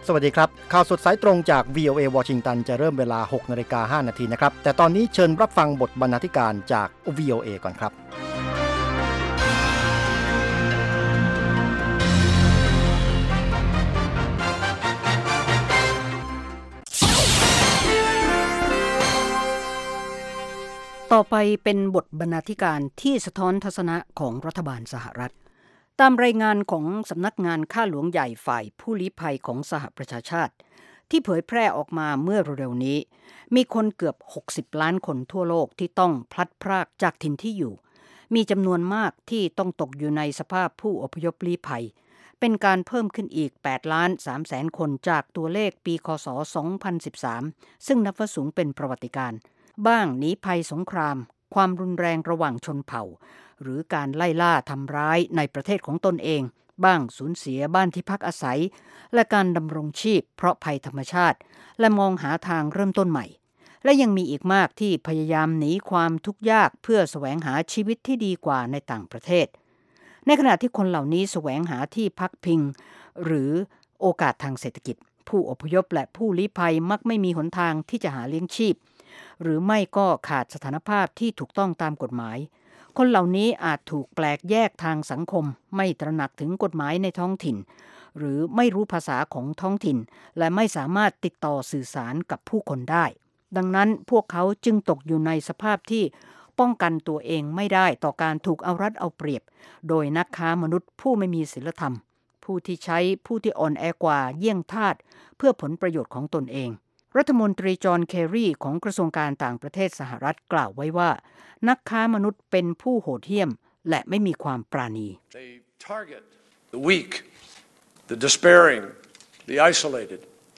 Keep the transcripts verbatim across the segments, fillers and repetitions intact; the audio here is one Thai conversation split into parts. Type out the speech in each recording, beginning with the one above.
สวัสดีครับข่าวสดสายตรงจาก วี โอ เอ วอชิงตันจะเริ่มเวลา หกนาฬิกาห้านาทีนะครับแต่ตอนนี้เชิญรับฟังบทบรรณาธิการจาก วี โอ เอ ก่อนครับต่อไปเป็นบทบรรณาธิการที่สะท้อนทัศนะของรัฐบาลสหรัฐตามรายงานของสำนักงานข้าหลวงใหญ่ฝ่ายผู้ลี้ภัยของสหประชาชาติที่เผยแพร่ออกมาเมื่อเร็วๆนี้มีคนเกือบหกสิบล้านคนทั่วโลกที่ต้องพลัดพรากจากถิ่นที่อยู่มีจำนวนมากที่ต้องตกอยู่ในสภาพผู้อพยพลี้ภัยเป็นการเพิ่มขึ้นอีกแปดล้านสามแสนคนจากตัวเลขปีคศสองพันสิบสามซึ่งนับว่าสูงเป็นประวัติการณ์บ้างหนีภัยสงครามความรุนแรงระหว่างชนเผ่าหรือการไล่ล่าทำร้ายในประเทศของตนเองบ้างสูญเสียบ้านที่พักอาศัยและการดำรงชีพเพราะภัยธรรมชาติและมองหาทางเริ่มต้นใหม่และยังมีอีกมากที่พยายามหนีความทุกข์ยากเพื่อแสวงหาชีวิตที่ดีกว่าในต่างประเทศในขณะที่คนเหล่านี้แสวงหาที่พักพิงหรือโอกาสทางเศรษฐกิจผู้อพยพและผู้ลี้ภัยมักไม่มีหนทางที่จะหาเลี้ยงชีพหรือไม่ก็ขาดสถานภาพที่ถูกต้องตามกฎหมายคนเหล่านี้อาจถูกแปลกแยกทางสังคมไม่ตระหนักถึงกฎหมายในท้องถิ่นหรือไม่รู้ภาษาของท้องถิ่นและไม่สามารถติดต่อสื่อสารกับผู้คนได้ดังนั้นพวกเขาจึงตกอยู่ในสภาพที่ป้องกันตัวเองไม่ได้ต่อการถูกเอารัดเอาเปรียบโดยนักค้ามนุษย์ผู้ไม่มีศีลธรรมผู้ที่ใช้ผู้ที่อ่อนแอกว่าเยี่ยงทาสเพื่อผลประโยชน์ของตนเองรัฐมนตรีจอห์นเคอรีของกระทรวงการต่างประเทศสหรัฐกล่าวไว้ว่านักค้ามนุษย์เป็นผู้โหดเหี้ยมและไม่มีความปราณี They target the weak, the despairing, the isolated,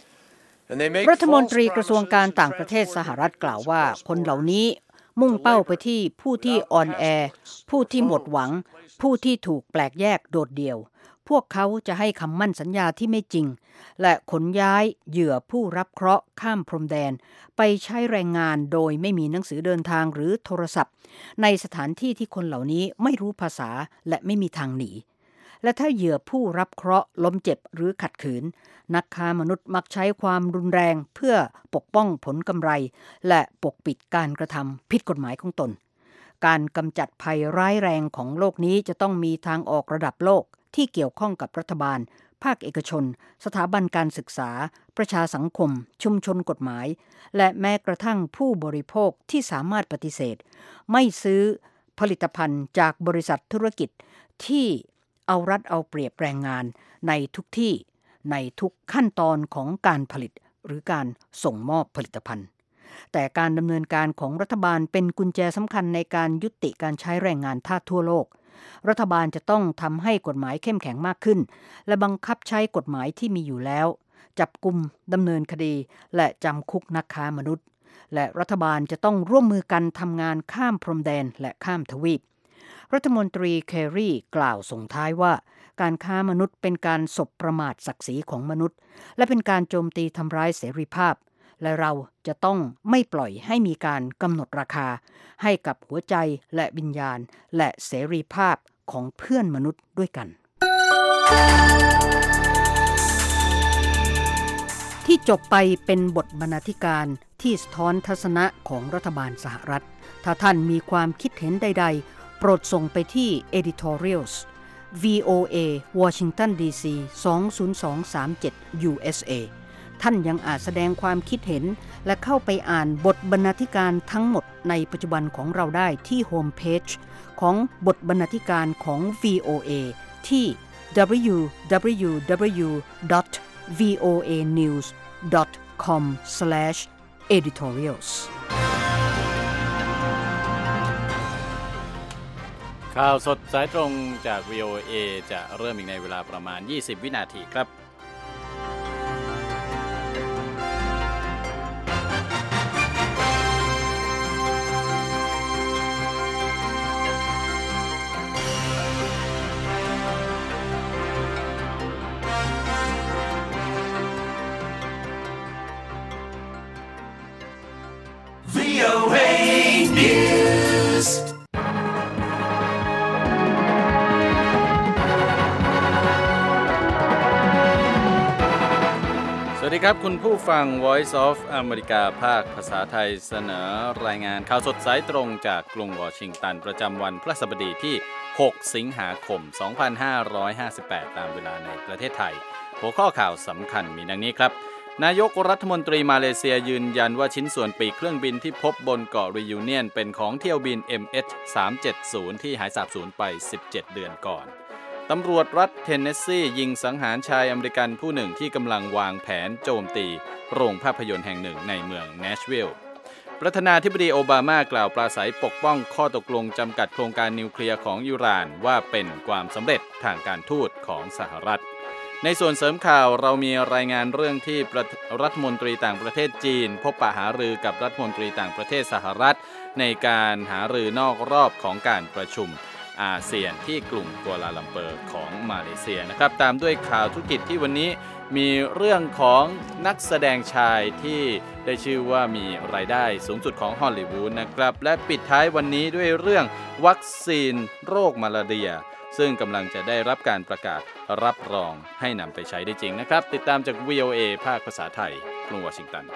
and they make รัฐมนตรีกระทรวงการต่างประเทศสหรัฐกล่าวว่าคนเหล่านี้มุ่งเป้าไปที่ผู้ที่อ่อนแอผู้ที่หมดหวังผู้ที่ถูกแปลกแยกโดดเดี่ยวพวกเขาจะให้คำมั่นสัญญาที่ไม่จริงและขนย้ายเหยื่อผู้รับเคราะห์ข้ามพรมแดนไปใช้แรงงานโดยไม่มีหนังสือเดินทางหรือโทรศัพท์ในสถานที่ที่คนเหล่านี้ไม่รู้ภาษาและไม่มีทางหนีและถ้าเหยื่อผู้รับเคราะห์ล้มเจ็บหรือขัดขืนนักค้ามนุษย์มักใช้ความรุนแรงเพื่อปกป้องผลกำไรและปกปิดการกระทำผิดกฎหมายของตนการกำจัดภัยร้ายแรงของโลกนี้จะต้องมีทางออกระดับโลกที่เกี่ยวข้องกับรัฐบาลภาคเอกชนสถาบันการศึกษาประชาสังคมชุมชนกฎหมายและแม้กระทั่งผู้บริโภคที่สามารถปฏิเสธไม่ซื้อผลิตภัณฑ์จากบริษัทธุรกิจที่เอารัดเอาเปรียบแรงงานในทุกที่ในทุกขั้นตอนของการผลิตหรือการส่งมอบผลิตภัณฑ์แต่การดำเนินการของรัฐบาลเป็นกุญแจสำคัญในการยุติการใช้แรงงานทาสทั่วโลกรัฐบาลจะต้องทำให้กฎหมายเข้มแข็งมากขึ้นและบังคับใช้กฎหมายที่มีอยู่แล้วจับกุมดำเนินคดีและจำคุกนักค้ามนุษย์และรัฐบาลจะต้องร่วมมือกันทำงานข้ามพรมแดนและข้ามทวีปรัฐมนตรีเคอรีกล่าวส่งท้ายว่าการค้ามนุษย์เป็นการสบประมาทศักดิ์ศรีของมนุษย์และเป็นการโจมตีทำร้ายเสรีภาพและเราจะต้องไม่ปล่อยให้มีการกำหนดราคาให้กับหัวใจและวิญญาณและเสรีภาพของเพื่อนมนุษย์ด้วยกันที่จบไปเป็นบทบรรณาธิการที่สะท้อนทัศนะของรัฐบาลสหรัฐถ้าท่านมีความคิดเห็นใดๆโปรดส่งไปที่ editorials วี โอ เอ Washington ดี ซี สอง ศูนย์ สอง สาม เจ็ด ยู เอส เอ ท่านยังอาจแสดงความคิดเห็นและเข้าไปอ่านบทบรรณาธิการทั้งหมดในปัจจุบันของเราได้ที่โฮมเพจของบทบรรณาธิการของ วี โอ เอ ที่ ดับเบิลยู ดับเบิลยู ดับเบิลยู ดอท วี โอ เอ นิวส์ ดอท คอม สแลช เอดิทอเรียลส์ข่าวสดสายตรงจาก วี โอ เอ จะเริ่มอีกในเวลาประมาณยี่สิบวินาทีครับวี โอ เอ News สดีครับคุณผู้ฟัง Voice of America ภาคภาษาไทยเสนอรายงานข่าวสดสายตรงจากกรุงวอชิงตันประจำวันพฤหัสบดีที่หกสิงหาคมสองพันห้าร้อยห้าสิบแปดตามเวลาในประเทศไทยหัวข้อข่าวสำคัญมีดังนี้ครับนายกรัฐมนตรีมาเลเซียยืนยันว่าชิ้นส่วนปีกเครื่องบินที่พบบนเกาะรียูเนียนเป็นของเที่ยวบิน เอ็ม เอช สามเจ็ดศูนย์ ที่หายสาบสูญไปสิบเจ็ดเดือนก่อนตำรวจรัฐเทนเนสซียิงสังหารชายอเมริกันผู้หนึ่งที่กำลังวางแผนโจมตีโรงภาพยนตร์แห่งหนึ่งในเมืองแนชวิลล์ประธานาธิบดีโอบามากล่าวปราศัยปกป้องข้อตกลงจำกัดโครงการนิวเคลียร์ของอิหร่านว่าเป็นความสำเร็จทางการทูตของสหรัฐในส่วนเสริมข่าวเรามีรายงานเรื่องที่รัฐมนตรีต่างประเทศจีนพบปะหารือกับรัฐมนตรีต่างประเทศสหรัฐในการหารือนอกรอบของการประชุมอาเซียนที่กรุงกัวลาลัมเปอร์ของมาเลเซียนะครับตามด้วยข่าวธุรกิจที่วันนี้มีเรื่องของนักแสดงชายที่ได้ชื่อว่ามีรายได้สูงสุดของฮอลลีวูดนะครับและปิดท้ายวันนี้ด้วยเรื่องวัคซีนโรคมาลาเรียซึ่งกำลังจะได้รับการประกาศรับรองให้นำไปใช้ได้จริงนะครับติดตามจาก วี โอ เอ ภาคภาษาไทยกรุงวอชิงตัน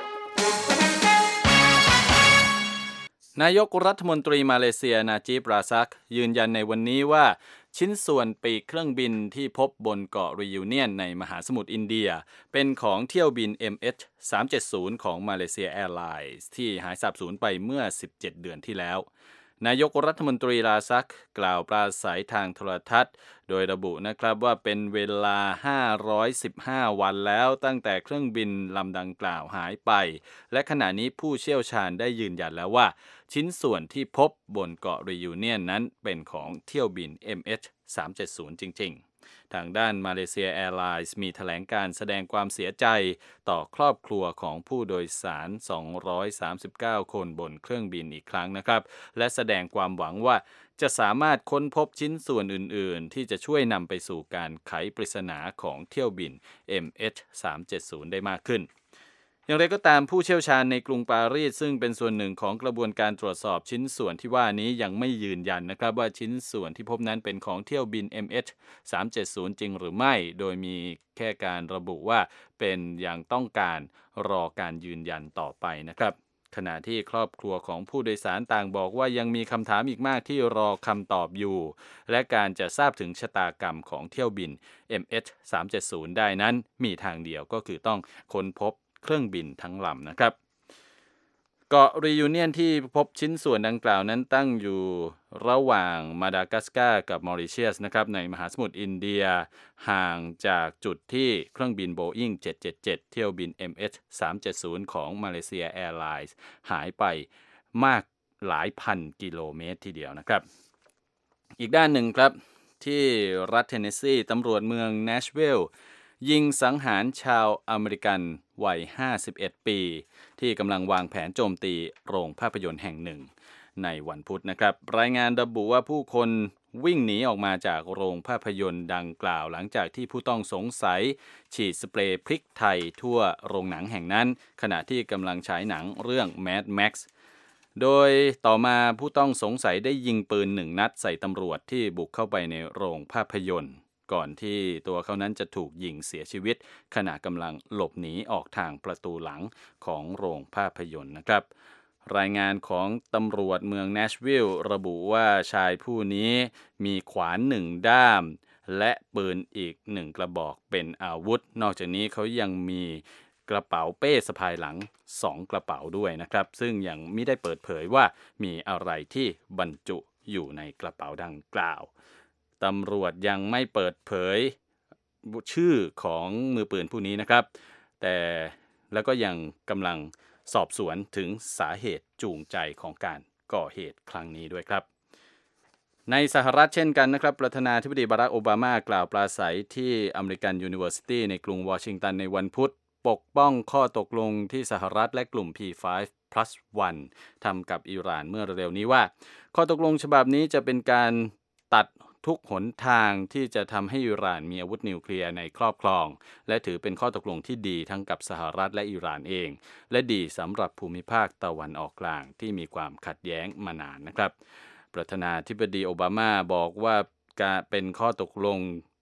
นายกรัฐมนตรีมาเลเซียนาจีบราซักยืนยันในวันนี้ว่าชิ้นส่วนปีกเครื่องบินที่พบบนเกาะรียูเนียนในมหาสมุทรอินเดียเป็นของเที่ยวบิน เอ็ม เอช สามเจ็ดศูนย์ ของมาเลเซียแอร์ไลน์ที่หายสาบสูญไปเมื่อสิบเจ็ดเดือนที่แล้วนายกรัฐมนตรีราซักกล่าวปราศัยทางโทรทัศน์โดยระบุนะครับว่าเป็นเวลาห้าร้อยสิบห้าวันแล้วตั้งแต่เครื่องบินลำดังกล่าวหายไปและขณะนี้ผู้เชี่ยวชาญได้ยืนยันแล้วว่าชิ้นส่วนที่พบบนเกาะรียูเนียนนั้นเป็นของเที่ยวบิน เอ็ม เอช สามเจ็ดศูนย์ จริงๆทางด้านมาเลเซียแอร์ไลน์มีแถลงการแสดงความเสียใจต่อครอบครัวของผู้โดยสารสองร้อยสามสิบเก้าคนบนเครื่องบินอีกครั้งนะครับและแสดงความหวังว่าจะสามารถค้นพบชิ้นส่วนอื่นๆที่จะช่วยนำไปสู่การไขปริศนาของเที่ยวบิน เอ็ม เอช สามเจ็ดศูนย์ ได้มากขึ้นอย่างไรก็ตามผู้เชี่ยวชาญในกรุงปารีสซึ่งเป็นส่วนหนึ่งของกระบวนการตรวจสอบชิ้นส่วนที่ว่านี้ยังไม่ยืนยันนะครับว่าชิ้นส่วนที่พบนั้นเป็นของเที่ยวบิน เอ็ม เอช สามเจ็ดศูนย์ จริงหรือไม่โดยมีแค่การระบุว่าเป็นอย่างต้องการรอการยืนยันต่อไปนะครับขณะที่ครอบครัวของผู้โดยสารต่างบอกว่ายังมีคำถามอีกมากที่รอคำตอบอยู่และการจะทราบถึงชะตากรรมของเที่ยวบิน เอ็ม เอช สามเจ็ดศูนย์ ได้นั้นมีทางเดียวก็คือต้องค้นพบเครื่องบินทั้งลำนะครับเกาะรียูเนียนที่พบชิ้นส่วนดังกล่าวนั้นตั้งอยู่ระหว่างมาดากัสการ์กับมอริเชียสนะครับในมหาสมุทรอินเดียห่างจากจุดที่เครื่องบิน Boeing เจ็ดเจ็ดเจ็ด เที่ยวบิน เอ็ม เอช สามเจ็ดศูนย์ ของมาเลเซียแอร์ไลน์หายไปมากหลายพันกิโลเมตรทีเดียวนะครับอีกด้านหนึ่งครับที่รัฐเทนเนสซีตำรวจเมืองแนชวิลล์ยิงสังหารชาวอเมริกันวัยห้าสิบเอ็ดปีที่กำลังวางแผนโจมตีโรงภาพยนตร์แห่งหนึ่งในวันพุธนะครับรายงานระบุว่าผู้คนวิ่งหนีออกมาจากโรงภาพยนตร์ดังกล่าวหลังจากที่ผู้ต้องสงสัยฉีดสเปรย์พริกไทยทั่วโรงหนังแห่งนั้นขณะที่กำลังฉายหนังเรื่อง Mad Max โดยต่อมาผู้ต้องสงสัยได้ยิงปืนหนึ่งนัดใส่ตำรวจที่บุกเข้าไปในโรงภาพยนตร์ก่อนที่ตัวเขานั้นจะถูกยิงเสียชีวิตขณะกำลังหลบหนีออกทางประตูหลังของโรงภาพยนตร์นะครับรายงานของตำรวจเมืองแนชวิลล์ระบุว่าชายผู้นี้มีขวานหนึ่งด้ามและปืนอีกหนึ่งกระบอกเป็นอาวุธนอกจากนี้เขายังมีกระเป๋าเป้สะพายหลังสองกระเป๋าด้วยนะครับซึ่งยังไม่ได้เปิดเผยว่ามีอะไรที่บรรจุอยู่ในกระเป๋าดังกล่าวตำรวจยังไม่เปิดเผยชื่อของมือปืนผู้นี้นะครับแต่แล้วก็ยังกำลังสอบสวนถึงสาเหตุจูงใจของการก่อเหตุครั้งนี้ด้วยครับในสหรัฐเช่นกันนะครับประธานาธิบดีบารักโอบามากล่าวปราศัยที่อเมริกันยูนิเวอร์ซิตี้ในกรุงวอชิงตันในวันพุธปกป้องข้อตกลงที่สหรัฐและกลุ่ม พี ไฟว์ พลัส วัน ทำกับอิหร่านเมื่อเร็วนี้ว่าข้อตกลงฉบับนี้จะเป็นการตัดทุกหนทางที่จะทำให้อิหร่านมีอาวุธนิวเคลียร์ในครอบครองและถือเป็นข้อตกลงที่ดีทั้งกับสหรัฐและอิหร่านเองและดีสำหรับภูมิภาคตะวันออกกลางที่มีความขัดแย้งมานานนะครับประธานาธิบดีโอบามาบอกว่าการเป็นข้อตกลง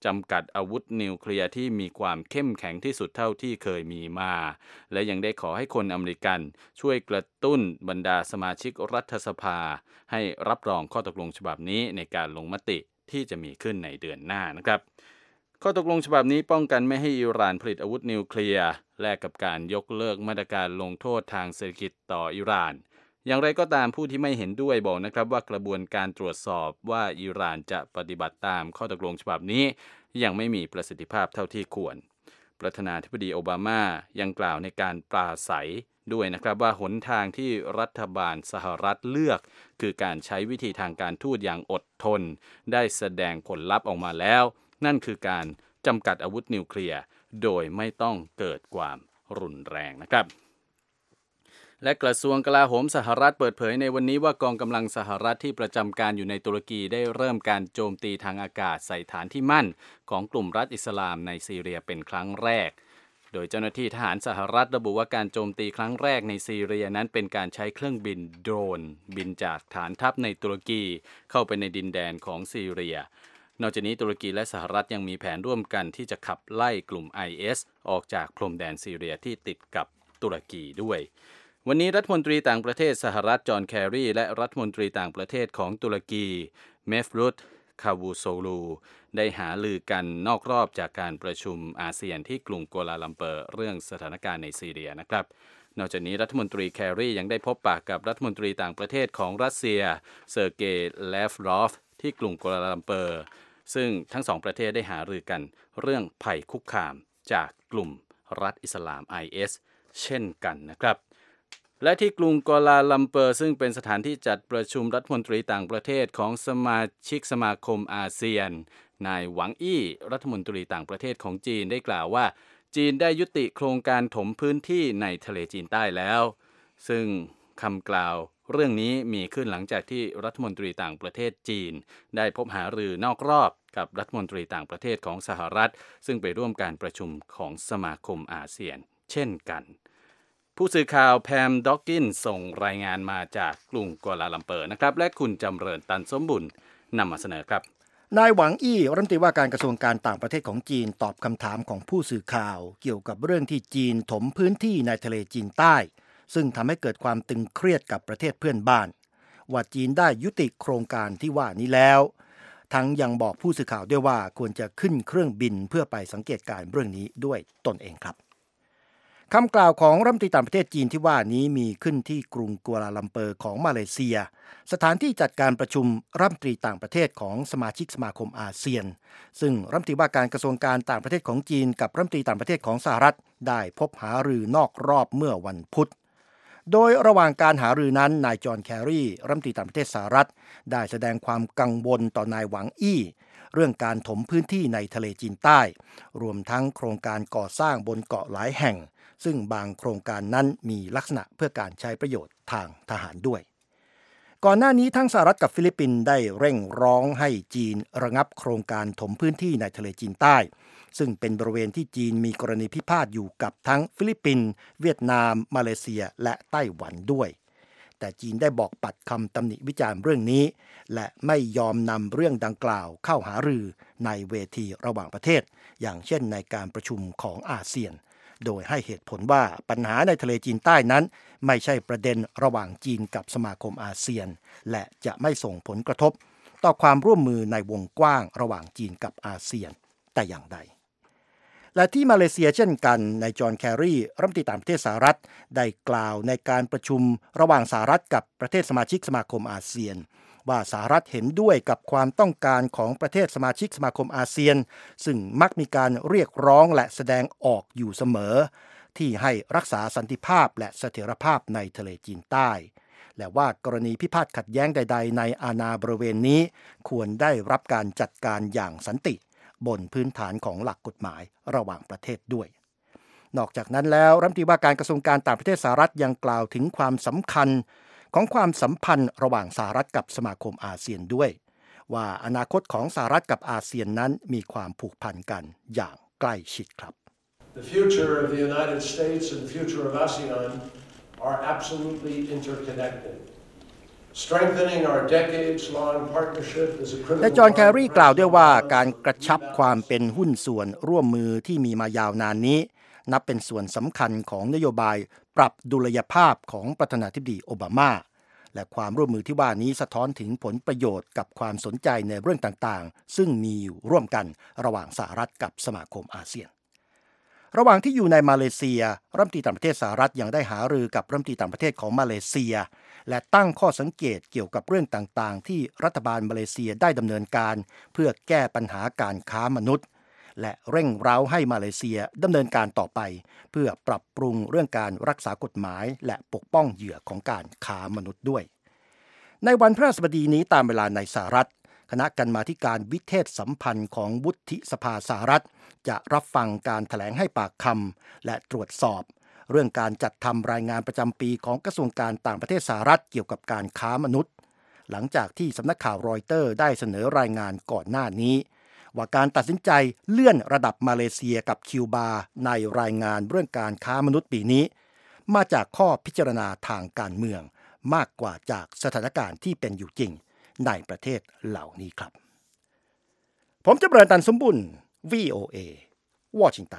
จำกัดอาวุธนิวเคลียร์ที่มีความเข้มแข็งที่สุดเท่าที่เคยมีมาและยังได้ขอให้คนอเมริกันช่วยกระตุ้นบรรดาสมาชิกรัฐสภาให้รับรองข้อตกลงฉบับนี้ในการลงมติที่จะมีขึ้นในเดือนหน้านะครับข้อตกลงฉบับนี้ป้องกันไม่ให้อิหร่านผลิตอาวุธนิวเคลียร์แลกกับการยกเลิกมาตรการลงโทษทางเศรษฐกิจต่ออิหร่านอย่างไรก็ตามผู้ที่ไม่เห็นด้วยบอกนะครับว่ากระบวนการตรวจสอบว่าอิหร่านจะปฏิบัติตามข้อตกลงฉบับนี้ยังไม่มีประสิทธิภาพเท่าที่ควรประธานาธิบดีโอบามายังกล่าวในการปราศัยด้วยนะครับว่าหนทางที่รัฐบาลสหรัฐเลือกคือการใช้วิธีทางการทูตอย่างอดทนได้แสดงผลลัพธ์ออกมาแล้วนั่นคือการจำกัดอาวุธนิวเคลียร์โดยไม่ต้องเกิดความรุนแรงนะครับและกระทรวงกลาโหมสหรัฐเปิดเผยในวันนี้ว่ากองกำลังสหรัฐที่ประจำการอยู่ในตุรกีได้เริ่มการโจมตีทางอากาศใส่ฐานที่มั่นของกลุ่มรัฐอิสลามในซีเรียเป็นครั้งแรกโดยเจ้าหน้าที่ทหารสหรัฐระบุว่าการโจมตีครั้งแรกในซีเรียนั้นเป็นการใช้เครื่องบินโดรนบินจากฐานทัพในตุรกีเข้าไปในดินแดนของซีเรียนอกจากนี้ตุรกีและสหรัฐยังมีแผนร่วมกันที่จะขับไล่กลุ่ม ไอ เอส ออกจากพรมแดนซีเรียที่ติดกับตุรกีด้วยวันนี้รัฐมนตรีต่างประเทศสหรัฐจอห์นแครีและรัฐมนตรีต่างประเทศของตุรกีเมฟรุตคาวูโซลูได้หารือกันนอกรอบจากการประชุมอาเซียนที่กรุงกัวลาลัมเปอร์เรื่องสถานการณ์ในซีเรียนะครับนอกจากนี้รัฐมนตรีแครียังได้พบปะกับรัฐมนตรีต่างประเทศของรัสเซียเซอร์เกย์เลฟรอฟที่กรุงกัวลาลัมเปอร์ซึ่งทั้งสองประเทศได้หารือกันเรื่องภัยคุกคามจากกลุ่มรัฐอิสลาม ไอ เอส เช่นกันนะครับและที่กรุงกัวลาลัมเปอร์ซึ่งเป็นสถานที่จัดประชุมรัฐมนตรีต่างประเทศของสมาชิกสมาคมอาเซียนนายหวังอี้รัฐมนตรีต่างประเทศของจีนได้กล่าวว่าจีนได้ยุติโครงการถมพื้นที่ในทะเลจีนใต้แล้วซึ่งคำกล่าวเรื่องนี้มีขึ้นหลังจากที่รัฐมนตรีต่างประเทศจีนได้พบหารือนอกรอบกับรัฐมนตรีต่างประเทศของสหรัฐซึ่งไปร่วมการประชุมของสมาคมอาเซียนเช่นกันผู้สื่อข่าวแพมด็อกกินส่งรายงานมาจากกรุงกัวลาลัมเปอร์นะครับและคุณจำเริญตันสมบุญนำมาเสนอครับนายหวังอี้รัฐมนตรีว่าการกระทรวงการต่างประเทศของจีนตอบคำถามของผู้สื่อข่าวเกี่ยวกับเรื่องที่จีนถมพื้นที่ในทะเลจีนใต้ซึ่งทำให้เกิดความตึงเครียดกับประเทศเพื่อนบ้านว่าจีนได้ยุติโครงการที่ว่านี้แล้วทั้งยังบอกผู้สื่อข่าวด้วยว่าควรจะขึ้นเครื่องบินเพื่อไปสังเกตการณ์เรื่องนี้ด้วยตนเองครับคำกล่าวของรัฐมนตรีต่างประเทศจีนที่ว่านี้มีขึ้นที่กรุงกัวลาลัมเปอร์ของมาเลเซียสถานที่จัดการประชุมรัฐมนตรีต่างประเทศของสมาชิกสมาคมอาเซียนซึ่งรัฐมนตรีว่าการกระทรวงการต่างประเทศของจีนกับรัฐมนตรีต่างประเทศของสหรัฐได้พบหารือนอกรอบเมื่อวันพุธโดยระหว่างการหารือนั้นนายจอห์นแครีรัฐมนตรีต่างประเทศสหรัฐได้แสดงความกังวลต่อนายหวังอี้เรื่องการถมพื้นที่ในทะเลจีนใต้รวมทั้งโครงการก่อสร้างบนเกาะหลายแห่งซึ่งบางโครงการนั้นมีลักษณะเพื่อการใช้ประโยชน์ทางทหารด้วยก่อนหน้านี้ทั้งสหรัฐกับฟิลิปปินส์ได้เร่งร้องให้จีนระงับโครงการถมพื้นที่ในทะเลจีนใต้ซึ่งเป็นบริเวณที่จีนมีกรณีพิพาทอยู่กับทั้งฟิลิปปินส์เวียดนามมาเลเซียและไต้หวันด้วยแต่จีนได้บอกปัดคำตำหนิวิจารณ์เรื่องนี้และไม่ยอมนำเรื่องดังกล่าวเข้าหารือในเวทีระหว่างประเทศอย่างเช่นในการประชุมของอาเซียนโดยให้เหตุผลว่าปัญหาในทะเลจีนใต้นั้นไม่ใช่ประเด็นระหว่างจีนกับสมาคมอาเซียนและจะไม่ส่งผลกระทบต่อความร่วมมือในวงกว้างระหว่างจีนกับอาเซียนแต่อย่างใดและที่มาเลเซียเช่นกันนายจอห์นแครีรัฐมนตรีต่างประเทศสหรัฐได้กล่าวในการประชุมระหว่างสหรัฐกับประเทศสมาชิกสมาคมอาเซียนว่าสหรัฐเห็นด้วยกับความต้องการของประเทศสมาชิกสมาคมอาเซียนซึ่งมักมีการเรียกร้องและแสดงออกอยู่เสมอที่ให้รักษาสันติภาพและเสถียรภาพในทะเลจีนใต้และว่ากรณีพิพาทขัดแย้งใดๆในอาณาบริเวณนี้ควรได้รับการจัดการอย่างสันติบนพื้นฐานของหลักกฎหมายระหว่างประเทศด้วยนอกจากนั้นแล้วรัฐมนตรีว่าการกระทรวงการต่างประเทศสหรัฐยังกล่าวถึงความสำคัญของความสัมพันธ์ระหว่างสหรัฐกับสมาคมอาเซียนด้วยว่าอนาคตของสหรัฐกับอาเซียนนั้นมีความผูกพันกันอย่างใกล้ชิดครับ The future of the United States and the future of ASEAN are absolutely interconnected. Strengthening our decades-long partnership is a critical และจอห์นแครีกล่าวด้วยว่าการกระชับความเป็นหุ้นส่วนร่วมมือที่มีมายาวนานนี้นับเป็นส่วนสำคัญของนโยบายปรับดุลยภาพของประธานาธิบดีโอบามาและความร่วมมือที่ว่านี้สะท้อนถึงผลประโยชน์กับความสนใจในเรื่องต่างๆซึ่งมีอยู่ร่วมกันระหว่างสหรัฐกับสมาคมอาเซียนระหว่างที่อยู่ในมาเลเซียรัฐมนตรีต่างประเทศสหรัฐยังได้หารือกับรัฐมนตรีต่างประเทศของมาเลเซียและตั้งข้อสังเกตเกี่ยวกับเรื่องต่างๆที่รัฐบาลมาเลเซียได้ดำเนินการเพื่อแก้ปัญหาการค้ามนุษย์และเร่งเร้าให้มาเลเซียดำเนินการต่อไปเพื่อปรับปรุงเรื่องการรักษากฎหมายและปกป้องเหยื่อของการค้ามนุษย์ด้วยในวันพฤหัสบดีนี้ตามเวลาในสหรัฐคณะกรรมาธิการวิเทศสัมพันธ์ของวุฒิสภาสหรัฐจะรับฟังการแถลงให้ปากคำและตรวจสอบเรื่องการจัดทำรายงานประจำปีของกระทรวงการต่างประเทศสหรัฐเกี่ยวกับการค้ามนุษย์หลังจากที่สำนักข่าวรอยเตอร์ได้เสนอรายงานก่อนหน้านี้ว่าการตัดสินใจเลื่อนระดับมาเลเซียกับคิวบาในรายงานเรื่องการค้ามนุษย์ปีนี้มาจากข้อพิจารณาทางการเมืองมากกว่าจากสถานการณ์ที่เป็นอยู่จริงในประเทศเหล่านี้ครับผมจำเริญตันสมบุญ วี โอ เอ วอชิงตัน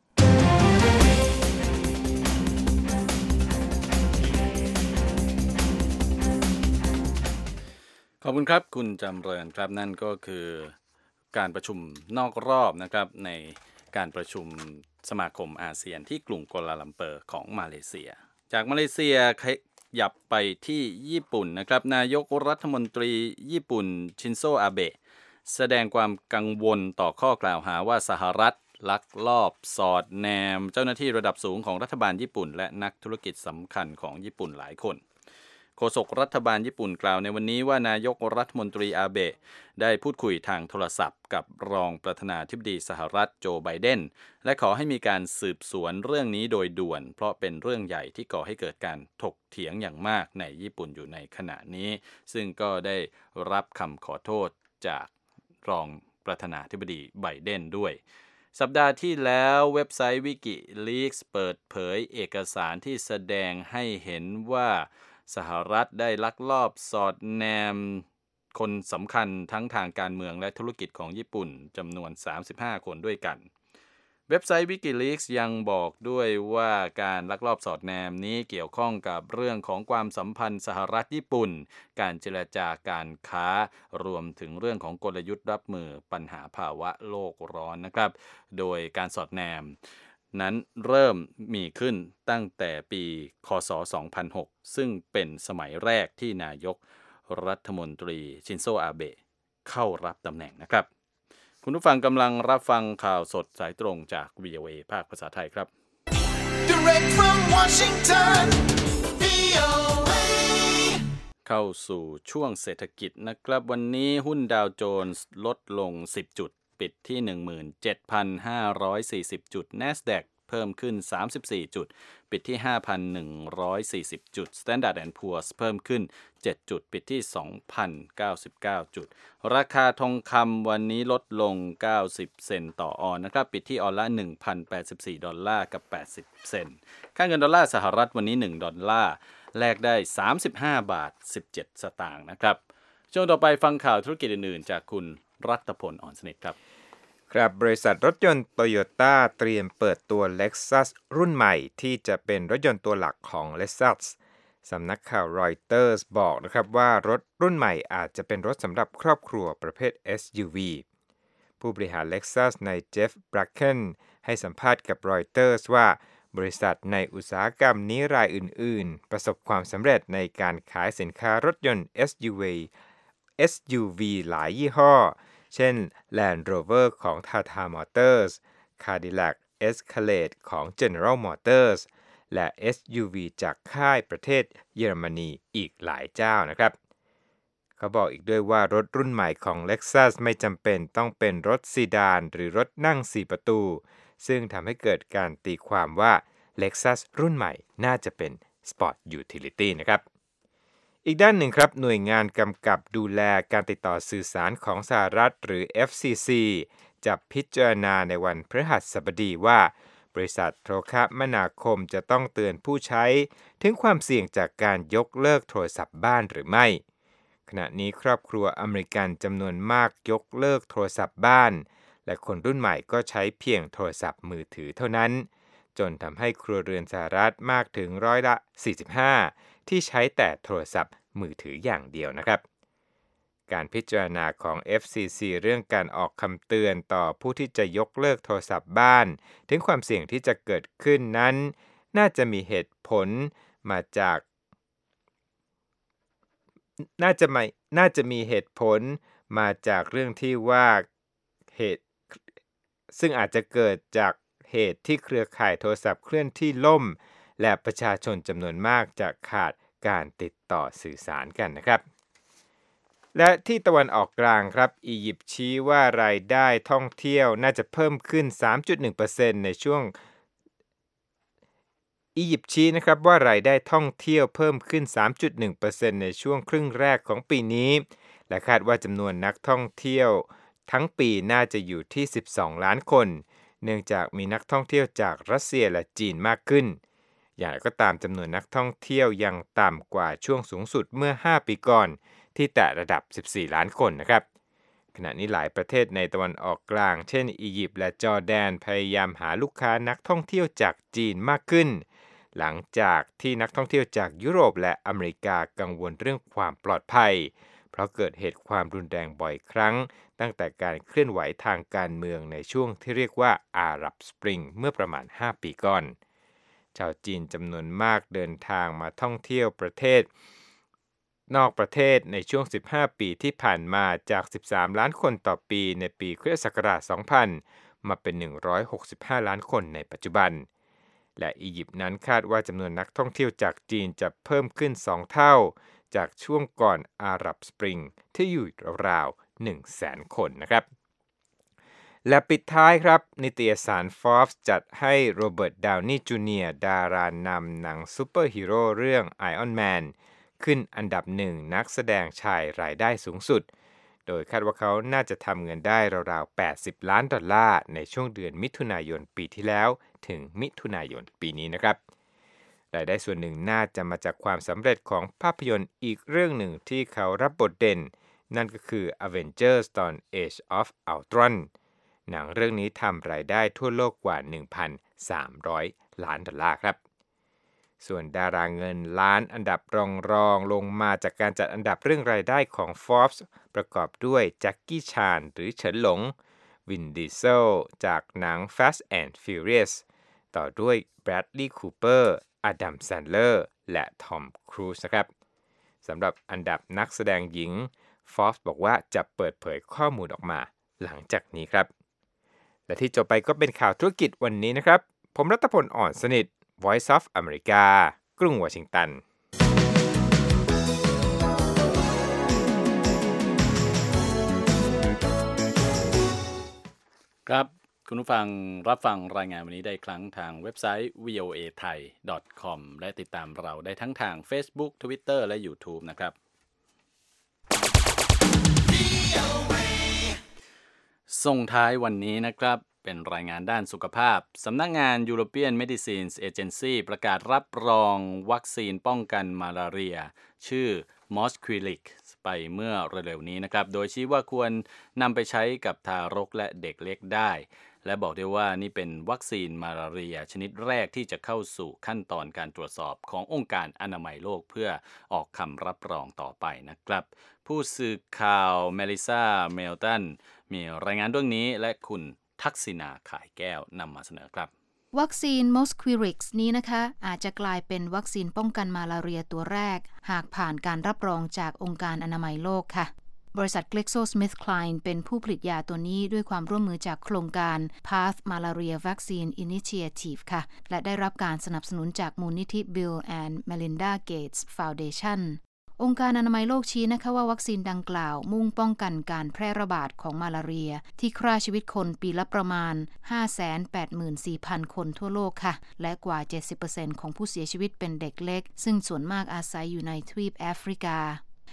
ขอบคุณครับคุณจำเริญครับนั่นก็คือการประชุมนอกรอบนะครับในการประชุมสมาคมอาเซียนที่กรุงกัวลาลัมเปอร์ของมาเลเซียจากมาเลเซียขยับไปที่ญี่ปุ่นนะครับนายกรัฐมนตรีญี่ปุ่นชินโซอาเบะแสดงความกังวลต่อข้อกล่าวหาว่าสหรัฐลักลอบสอดแนมเจ้าหน้าที่ระดับสูงของรัฐบาลญี่ปุ่นและนักธุรกิจสำคัญของญี่ปุ่นหลายคนโฆษกรัฐบาลญี่ปุ่นกล่าวในวันนี้ว่านายกรัฐมนตรีอาเบะได้พูดคุยทางโทรศัพท์กับรองประธานาธิบดีสหรัฐโจไบเดนและขอให้มีการสืบสวนเรื่องนี้โดยด่วนเพราะเป็นเรื่องใหญ่ที่ก่อให้เกิดการถกเถียงอย่างมากในญี่ปุ่นอยู่ในขณะนี้ซึ่งก็ได้รับคำขอโทษจากรองประธานาธิบดีไบเดนด้วยสัปดาห์ที่แล้วเว็บไซต์ WikiLeaks เปิดเผยเอกสารที่แสดงให้เห็นว่าสหรัฐได้ลักลอบสอดแนมคนสำคัญทั้งทางการเมืองและธุรกิจของญี่ปุ่นจำนวนสามสิบห้าคนด้วยกันเว็บไซต์ WikiLeaks ยังบอกด้วยว่าการลักลอบสอดแนมนี้เกี่ยวข้องกับเรื่องของความสัมพันธ์สหรัฐญี่ปุ่นการเจรจาการค้ารวมถึงเรื่องของกลยุทธ์รับมือปัญหาภาวะโลกร้อนนะครับโดยการสอดแนมนั้นเริ่มมีขึ้นตั้งแต่ปีค.ศ. สองพันหกซึ่งเป็นสมัยแรกที่นายกรัฐมนตรีชินโซอาเบะเข้ารับตำแหน่งนะครับคุณผู้ฟังกำลังรับฟังข่าวสดสายตรงจาก วี โอ เอ ภาคภาษาไทยครับ Direct from Washington วี โอ เอเข้าสู่ช่วงเศรษฐกิจนะครับวันนี้หุ้นดาวโจนส์ลดลงสิบจุดปิดที่ หนึ่งหมื่นเจ็ดพันห้าร้อยสี่สิบ จุด NASDAQ เพิ่มขึ้นสามสิบสี่จุดปิดที่ ห้าพันหนึ่งร้อยสี่สิบ จุด Standard แอนด์ Poor's เพิ่มขึ้นเจ็ดจุดปิดที่ สองพันเก้าสิบเก้า จุดราคาทองคำวันนี้ลดลงเก้าสิบเซนต์ต่อออนนะครับปิดที่ออนละ หนึ่งพันแปดสิบสี่ ดอลลาร์กับแปดสิบเซนต์ค่าเงินดอลลาร์สหรัฐวันนี้หนึ่งดอลลาร์แลกได้สามสิบห้าบาทสิบเจ็ดสตางค์นะครับช่วงต่อไปฟังข่าวธุรกิจอื่นๆจากคุณรัตพลอ่อนสนิทครับครับบริษัทรถยนต์โตโยต้าเตรียมเปิดตัว Lexus รุ่นใหม่ที่จะเป็นรถยนต์ตัวหลักของ Lexus สำนักข่าวรอยเตอร์สบอกนะครับว่ารถรุ่นใหม่อาจจะเป็นรถสำหรับครอบครัวประเภท เอส ยู วี ผู้บริหาร Lexus ในเจฟบรักเคนให้สัมภาษณ์กับรอยเตอร์สว่าบริษัทในอุตสาหกรรมนี้รายอื่นๆประสบความสำเร็จในการขายสินค้ารถยนต์ เอส ยู วี เอส ยู วี หลายยี่ห้อเช่น Land Rover ของ Tata Motors Cadillac Escalade ของ General Motors และ เอส ยู วี จากค่ายประเทศเยอรมนีอีกหลายเจ้านะครับเขาบอกอีกด้วยว่ารถรุ่นใหม่ของ Lexus ไม่จำเป็นต้องเป็นรถซีดานหรือรถนั่งสี่ประตูซึ่งทำให้เกิดการตีความว่า Lexus รุ่นใหม่น่าจะเป็น Sport Utility นะครับอีกด้านหนึ่งครับหน่วยงานกำกับดูแลการติดต่อสื่อสารของสหรัฐหรือ เอฟ ซี ซี จะพิจารณาในวันพฤหัสบดีว่าบริษัทโทรคมนาคมจะต้องเตือนผู้ใช้ถึงความเสี่ยงจากการยกเลิกโทรศัพท์บ้านหรือไม่ขณะนี้ครอบครัวอเมริกันจำนวนมากยกเลิกโทรศัพท์บ้านและคนรุ่นใหม่ก็ใช้เพียงโทรศัพท์มือถือเท่านั้นจนทำให้ครัวเรือนสหรัฐมากถึงร้อยละสี่สิบห้าที่ใช้แต่โทรศัพท์มือถืออย่างเดียวนะครับการพิจารณาของ เอฟ ซี ซี เรื่องการออกคำเตือนต่อผู้ที่จะยกเลิกโทรศัพท์บ้านถึงความเสี่ยงที่จะเกิดขึ้นนั้นน่าจะมีเหตุผลมาจากน่าจะไม่น่าจะมีเหตุผลมาจากเรื่องที่ว่าเหตุซึ่งอาจจะเกิดจากเหตุที่เครือข่ายโทรศัพท์เคลื่อนที่ล่มและประชาชนจำนวนมากจะขาดการติดต่อสื่อสารกันนะครับและที่ตะวันออกกลางครับอียิปต์ชี้ว่ารายได้ท่องเที่ยวน่าจะเพิ่มขึ้น สามจุดหนึ่งเปอร์เซ็นต์ ในช่วงอียิปต์ชี้นะครับว่ารายได้ท่องเที่ยวเพิ่มขึ้น สามจุดหนึ่งเปอร์เซ็นต์ ในช่วงครึ่งแรกของปีนี้และคาดว่าจำนวนนักท่องเที่ยวทั้งปีน่าจะอยู่ที่สิบสองล้านคนเนื่องจากมีนักท่องเที่ยวจากรัสเซียและจีนมากขึ้นอย่างไรก็ตามจำนวนนักท่องเที่ยวยังต่ำกว่าช่วงสูงสุดเมื่อห้าปีก่อนที่แตะระดับสิบสี่ล้านคนนะครับขณะนี้หลายประเทศในตะวันออกกลางเช่นอียิปต์และจอร์แดนพยายามหาลูกค้านักท่องเที่ยวจากจีนมากขึ้นหลังจากที่นักท่องเที่ยวจากยุโรปและอเมริกากังวลเรื่องความปลอดภัยเพราะเกิดเหตุความรุนแรงบ่อยครั้งตั้งแต่การเคลื่อนไหวทางการเมืองในช่วงที่เรียกว่าอาหรับสปริงเมื่อประมาณห้าปีก่อนชาวจีนจำนวนมากเดินทางมาท่องเที่ยวประเทศนอกประเทศในช่วงสิบห้าปีที่ผ่านมาจากสิบสามล้านคนต่อปีในปีคริสตศักราช สองพัน มาเป็นหนึ่งร้อยหกสิบห้าล้านคนในปัจจุบันและอียิปต์นั้นคาดว่าจำนวนนักท่องเที่ยวจากจีนจะเพิ่มขึ้นสองเท่าจากช่วงก่อนอาหรับสปริงที่อยู่ราวๆ หนึ่งแสน คนนะครับและปิดท้ายครับนิตยสาร Forbes จัดให้โรเบิร์ต ดาวนีย์ จูเนียร์ ดารานำหนังซูเปอร์ฮีโร่เรื่อง Iron Man ขึ้นอันดับหนึ่งนักแสดงชายรายได้สูงสุดโดยคาดว่าเขาน่าจะทำเงินได้ราวๆแปดสิบล้านดอลลาร์ในช่วงเดือนมิถุนายนปีที่แล้วถึงมิถุนายนปีนี้นะครับรายได้ส่วนหนึ่งน่าจะมาจากความสำเร็จของภาพยนตร์อีกเรื่องหนึ่งที่เขารับบทเด่นนั่นก็คือ Avengers ตอน Age of Ultron หนังเรื่องนี้ทำรายได้ทั่วโลกกว่า หนึ่งพันสามร้อย ล้านดอลลาร์ครับส่วนดาราเงินล้านอันดับรองๆลงมาจากการจัดอันดับเรื่องรายได้ของ Forbes ประกอบด้วยแจ็คกี้ชานหรือเฉินหลงวินดีเซลจากหนัง Fast and Furious ต่อด้วยแบรดลีย์คูเปอร์อดัม แซนเลอร์และทอม ครูซนะครับสำหรับอันดับนักแสดงหญิง Forbes บอกว่าจะเปิดเผยข้อมูลออกมาหลังจากนี้ครับและที่จบไปก็เป็นข่าวธุรกิจวันนี้นะครับผมรัตพล อ่อนสนิท Voice of America กรุงวอชิงตันครับคุณผู้ฟังรับฟังรายงานวันนี้ได้ครั้งทางเว็บไซต์ วี โอ เอ ไทย ดอท คอม และติดตามเราได้ทั้งทาง Facebook Twitter และ YouTube นะครับส่งท้ายวันนี้นะครับเป็นรายงานด้านสุขภาพสำนักงาน European Medicines Agency ประกาศรับรองวัคซีนป้องกันมาลาเรียชื่อ Mosquirix ไปเมื่อเร็วๆนี้นะครับโดยชี้ว่าควรนำไปใช้กับทารกและเด็กเล็กได้และบอกด้วยว่านี่เป็นวัคซีนมาลาเรียชนิดแรกที่จะเข้าสู่ขั้นตอนการตรวจสอบขององค์การอนามัยโลกเพื่อออกคำรับรองต่อไปนะครับผู้สื่อข่าวเมลิซาเมลตันมีรายงานเรื่องนี้และคุณทักษิณาขายแก้วนำมาเสนอครับวัคซีน Mosquirix นี้นะคะอาจจะกลายเป็นวัคซีนป้องกันมาลาเรียตัวแรกหากผ่านการรับรองจากองค์การอนามัยโลกค่ะบริษัท GlaxoSmithKline เป็นผู้ผลิตยาตัวนี้ด้วยความร่วมมือจากโครงการ Path Malaria Vaccine Initiative ค่ะและได้รับการสนับสนุนจากมูลนิธิ Bill and Melinda Gates Foundationองค์การอนามัยโลกชี้นะคะว่าวัคซีนดังกล่าวมุ่งป้องกันการแพร่ระบาดของมาลาเรียที่ฆ่าชีวิตคนปีละประมาณ ห้าแสนแปดหมื่นสี่พัน คนทั่วโลกค่ะและกว่า เจ็ดสิบเปอร์เซ็นต์ ของผู้เสียชีวิตเป็นเด็กเล็กซึ่งส่วนมากอาศัยอยู่ในทวีปแอฟริกา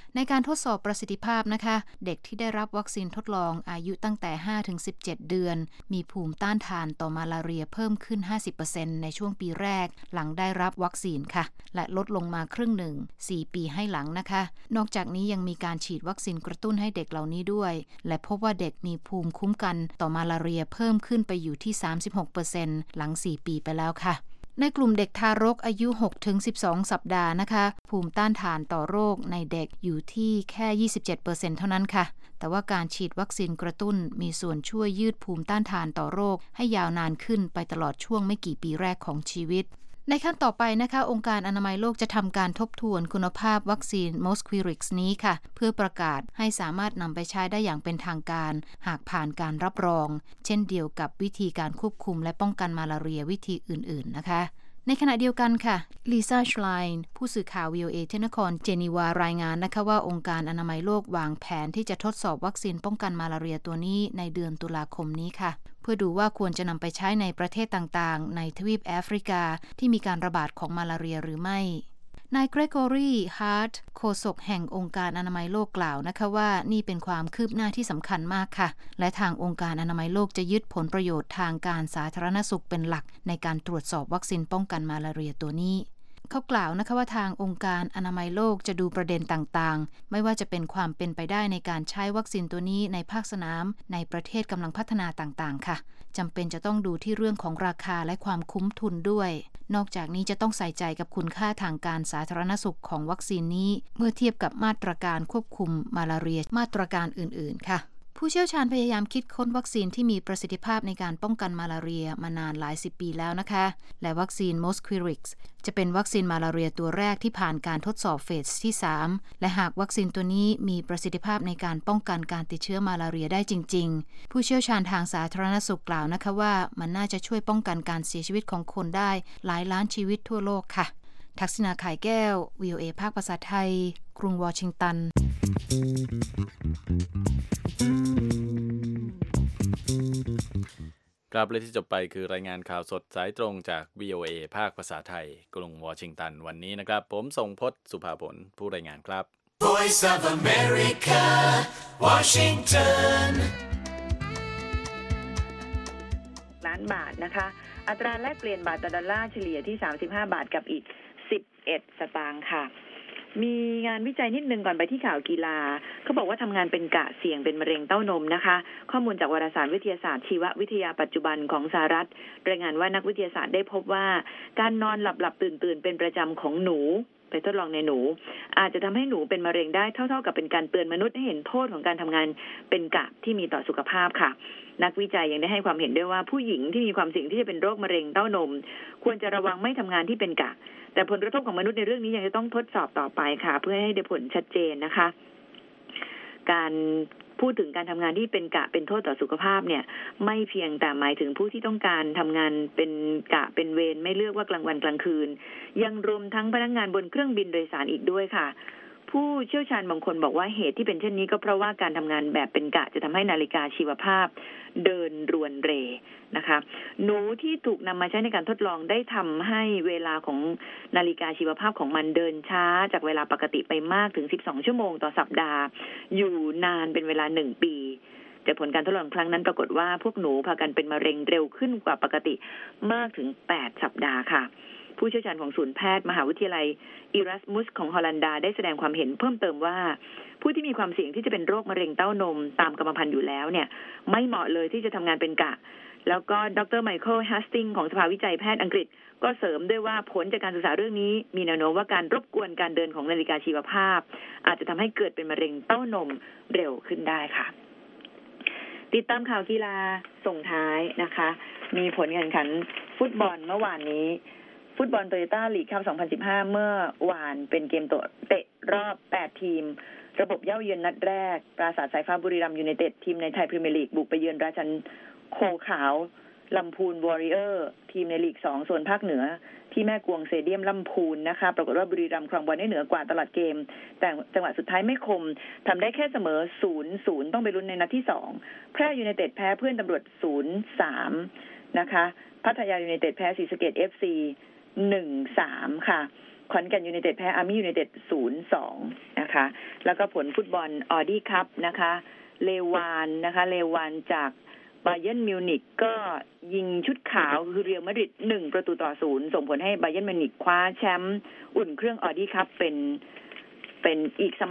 ในการทดสอบประสิทธิภาพนะคะเด็กที่ได้รับวัคซีนทดลองอายุตั้งแต่ ห้าถึงสิบเจ็ด เดือนมีภูมิต้านทานต่อมาลาเรียเพิ่มขึ้น ห้าสิบเปอร์เซ็นต์ ในช่วงปีแรกหลังได้รับวัคซีนค่ะและลดลงมาครึ่งหนึ่ง สี่ปีให้หลังนะคะนอกจากนี้ยังมีการฉีดวัคซีนกระตุ้นให้เด็กเหล่านี้ด้วยและพบว่าเด็กมีภูมิคุ้มกันต่อมาลาเรียเพิ่มขึ้นไปอยู่ที่ สามสิบหกเปอร์เซ็นต์ หลัง สี่ปีไปแล้วค่ะในกลุ่มเด็กทารกอายุ หกถึงสิบสอง สัปดาห์นะคะภูมิต้านทานต่อโรคในเด็กอยู่ที่แค่ ยี่สิบเจ็ดเปอร์เซ็นต์ เท่านั้นค่ะแต่ว่าการฉีดวัคซีนกระตุ้นมีส่วนช่วยยืดภูมิต้านทานต่อโรคให้ยาวนานขึ้นไปตลอดช่วงไม่กี่ปีแรกของชีวิตในขั้นต่อไปนะคะองค์การอนามัยโลกจะทำการทบทวนคุณภาพวัคซีน Mosquirix นี้ค่ะเพื่อประกาศให้สามารถนำไปใช้ได้อย่างเป็นทางการหากผ่านการรับรองเช่นเดียวกับวิธีการควบคุมและป้องกันมาลาเรียวิธีอื่นๆนะคะในขณะเดียวกันค่ะลิซ่า ชไลน์ผู้สื่อข่าว วี โอ เอ ที่นครเจนีวารายงานนะคะว่าองค์การอนามัยโลกวางแผนที่จะทดสอบวัคซีนป้องกันมาลาเรียตัวนี้ในเดือนตุลาคมนี้ค่ะเพื่อดูว่าควรจะนำไปใช้ในประเทศต่างๆในทวีปแอฟริกาที่มีการระบาดของมาลาเรียหรือไม่นายเกรกอรีฮาร์ทโฆษกแห่งองค์การอนามัยโลกกล่าวนะคะว่านี่เป็นความคืบหน้าที่สำคัญมากค่ะและทางองค์การอนามัยโลกจะยึดผลประโยชน์ทางการสาธารณสุขเป็นหลักในการตรวจสอบวัคซีนป้องกันมาลาเรียตัวนี้เขากล่าวนะคะว่าทางองค์การอนามัยโลกจะดูประเด็นต่างๆไม่ว่าจะเป็นความเป็นไปได้ในการใช้วัคซีนตัวนี้ในภาคสนามในประเทศกำลังพัฒนาต่างๆค่ะจำเป็นจะต้องดูที่เรื่องของราคาและความคุ้มทุนด้วยนอกจากนี้จะต้องใส่ใจกับคุณค่าทางการสาธารณสุขของวัคซีนนี้เมื่อเทียบกับมาตรการควบคุมมาลาเรียมาตรการอื่นๆค่ะผู้เชี่ยวชาญพยายามคิดค้นวัคซีนที่มีประสิทธิภาพในการป้องกันมาลาเรียมานานหลายสิบปีแล้วนะคะและวัคซีน Mosquirix จะเป็นวัคซีนมาลาเรียตัวแรกที่ผ่านการทดสอบเฟสที่สามและหากวัคซีนตัวนี้มีประสิทธิภาพในการป้องกันการติดเชื้อมาลาเรียได้จริงๆผู้เชี่ยวชาญทางสาธารณสุขกล่าวนะคะว่ามันน่าจะช่วยป้องกันการเสียชีวิตของคนได้หลายล้านชีวิตทั่วโลกค่ะทักษิณา ข่ายแก้ว วี โอ เอ ภาคภาษาไทยกรุงวอชิงตันครับและที่จบไปคือรายงานข่าวสดสายตรงจาก วี โอ เอ ภาคภาษาไทยกรุงวอชิงตันวันนี้นะครับผมทรงพจน์สุภาผลผู้รายงานครับ Voice of America Washington ล้านบาทนะคะอัตราแลกเปลี่ยนบาทต่อดอลลาร์เฉลี่ยที่สามสิบห้าบาทกับอีกสิบเอ็ดสตางค์ค่ะมีงานวิจัยนิดนึงก่อนไปที่ข่าวกีฬาเขาบอกว่าทำงานเป็นกะเสี่ยงเป็นมะเร็งเต้านมนะคะข้อมูลจากวารสารวิทยาศาสตร์ชีววิทยาปัจจุบันของสหรัฐรายงานว่านักวิทยาศาสตร์ได้พบว่าการนอนหลับหลับตื่นตื่นเป็นประจำของหนูไปทดลองในหนูอาจจะทำให้หนูเป็นมะเร็งได้เท่าๆกับเป็นการเตือนมนุษย์ให้เห็นโทษของการทำงานเป็นกะที่มีต่อสุขภาพค่ะนักวิจัยยังได้ให้ความเห็นด้วยว่าผู้หญิงที่มีความเสี่ยงที่จะเป็นโรคมะเร็งเต้านมควรจะระวังไม่ทำงานที่เป็นกะแต่ผลกระทบของมนุษย์ในเรื่องนี้ยังจะต้องทดสอบต่อไปค่ะเพื่อให้ได้ผลชัดเจนนะคะการพูดถึงการทำงานที่เป็นกะเป็นโทษต่อสุขภาพเนี่ยไม่เพียงแต่หมายถึงผู้ที่ต้องการทำงานเป็นกะเป็นเวรไม่เลือกว่ากลางวันกลางคืนยังรวมทั้งพนักงานบนเครื่องบินโดยสารอีกด้วยค่ะผู้เชี่ยวชาญบางคนบอกว่าเหตุที่เป็นเช่นนี้ก็เพราะว่าการทำงานแบบเป็นกะจะทำให้นาฬิกาชีวภาพเดินรวนเรนะคะหนูที่ถูกนำมาใช้ในการทดลองได้ทำให้เวลาของนาฬิกาชีวภาพของมันเดินช้าจากเวลาปกติไปมากถึงสิบสองชั่วโมงต่อสัปดาห์อยู่นานเป็นเวลาหนึ่งปีแต่ผลการทดลองครั้งนั้นปรากฏว่าพวกหนูพากันเป็นมะเร็งเร็วขึ้นกว่าปกติมากถึงแปดสัปดาห์ค่ะผู้เชี่ยวชาญของศูนย์แพทย์มหาวิทยาลัยอิรัสมุสของฮอลันดาได้แสดงความเห็นเพิ่มเติมว่าผู้ที่มีความเสี่ยงที่จะเป็นโรคมะเร็งเต้านมตามกรรมพันธุ์อยู่แล้วเนี่ยไม่เหมาะเลยที่จะทำงานเป็นกะแล้วก็ดรไมเคิลฮัสติงของสภาวิจัยแพทย์อังกฤษก็เสริมด้วยว่าผลจากการศึกษาเรื่องนี้มีแนวโน้มว่าการรบกวนการเดินของนาฬิกาชีวภาพอาจจะทำให้เกิดเป็นมะเร็งเต้านมเร็วขึ้นได้ค่ะติดตามข่าวกีฬาส่งท้ายนะคะมีผลการแข่งขันฟุตบอลเมื่อวานนี้ฟุตบอลโตโยต้าลีกคัพสองพันสิบห้าเมื่อวานเป็นเกมเตะรอบแปดทีมระบบเย้าเยือนนัดแรกปราสาทสายฟ้าบุรีรัมย์ยูไนเต็ดทีมในไทยพรีเมียร์ลีกบุกไปเยือนราชันโคขาวลำพูนวอริเออร์ทีมในลีกสองโซนภาคเหนือที่แม่กวงสเตเดียมลำพูนนะคะปรากฏว่าบุรีรัมย์ครองบอลได้เหนือกว่าตลอดเกมแต่จังหวะสุดท้ายไม่คมทำได้แค่เสมอ ศูนย์ศูนย์ ต้องไปลุ้นในนัดที่สองแพร่ยูไนเต็ดแพ้เพื่อนตำรวจ ศูนย์สาม นะคะพัทยายูไนเต็ดแพ้ศรีสะเกษ เอฟ ซีหนึ่งสาม ค่ะขอนแก่นยูไนเต็ดแพ้อาร์มี่ยูไนเต็ด ศูนย์สอง นะคะแล้วก็ผลฟุตบอลออดี้คัพนะคะเลวานนะคะเลวานจากบาเยิร์นมิวนิกก็ยิงชุดขาวคือเรียลมาดริดหนึ่งประตูต่อศูนย์ส่งผลให้บาเยิร์นมิวนิกคว้าแชมป์อุ่นเครื่องออดี้คัพเป็นเป็นอีก